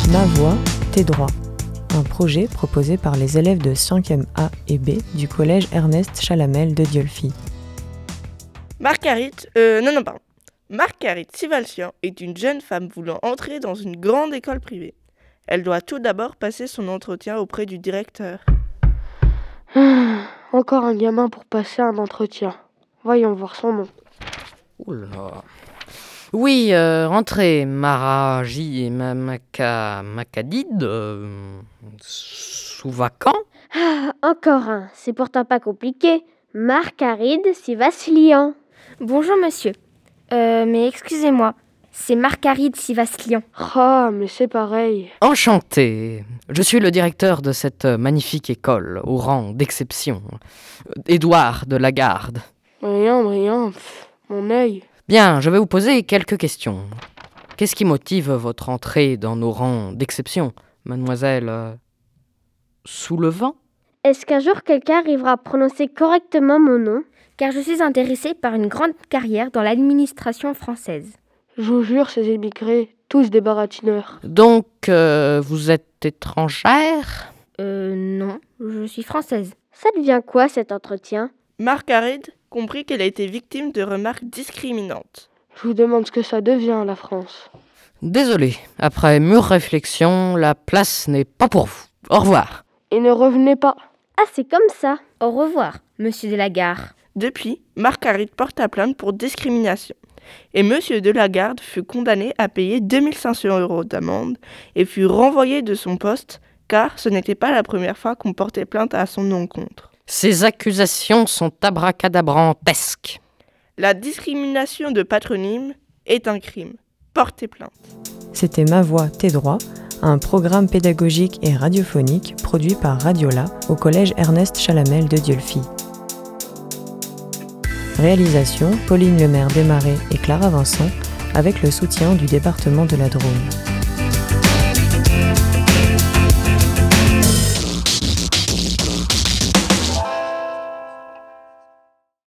Ma voix, tes droits. Un projet proposé par les élèves de 5e A et B du collège Ernest Chalamel de Dieulfi. Marguerite Sivalsian est une jeune femme voulant entrer dans une grande école privée. Elle doit tout d'abord passer son entretien auprès du directeur. Encore un gamin pour passer un entretien. Voyons voir son nom. Oula. Oui, rentrez, Mara J et Macadide, Souvacan. Encore un, c'est pourtant pas compliqué. Marguerite Sivalsian. Bonjour monsieur, mais excusez-moi, c'est Marguerite Sivalsian. Ah, mais c'est pareil. Enchanté, je suis le directeur de cette magnifique école, au rang d'exception, Édouard de Lagarde. Rien, mon œil. Bien, je vais vous poser quelques questions. Qu'est-ce qui motive votre entrée dans nos rangs d'exception, mademoiselle Soulevant ? Est-ce qu'un jour quelqu'un arrivera à prononcer correctement mon nom ? Car je suis intéressée par une grande carrière dans l'administration française. Je vous jure, ces émigrés, tous des baratineurs. Donc, vous êtes étrangère ? Non, je suis française. Ça devient quoi cet entretien ? Marguerite comprit qu'elle a été victime de remarques discriminantes. Je vous demande ce que ça devient, la France. Désolé, après mûre réflexion, la place n'est pas pour vous. Au revoir. Et ne revenez pas. Ah, c'est comme ça. Au revoir, monsieur Delagarde. Depuis, Marguerite porta plainte pour discrimination. Et monsieur Delagarde fut condamné à payer 2500 € d'amende et fut renvoyé de son poste car ce n'était pas la première fois qu'on portait plainte à son encontre. Ces accusations sont abracadabrantesques. La discrimination de patronyme est un crime. Portez plainte. C'était Ma voix, tes droits, un programme pédagogique et radiophonique produit par Radiola au collège Ernest Chalamel de Dieulfi. Réalisation Pauline Lemaire Desmarais et Clara Vincent avec le soutien du département de la Drôme.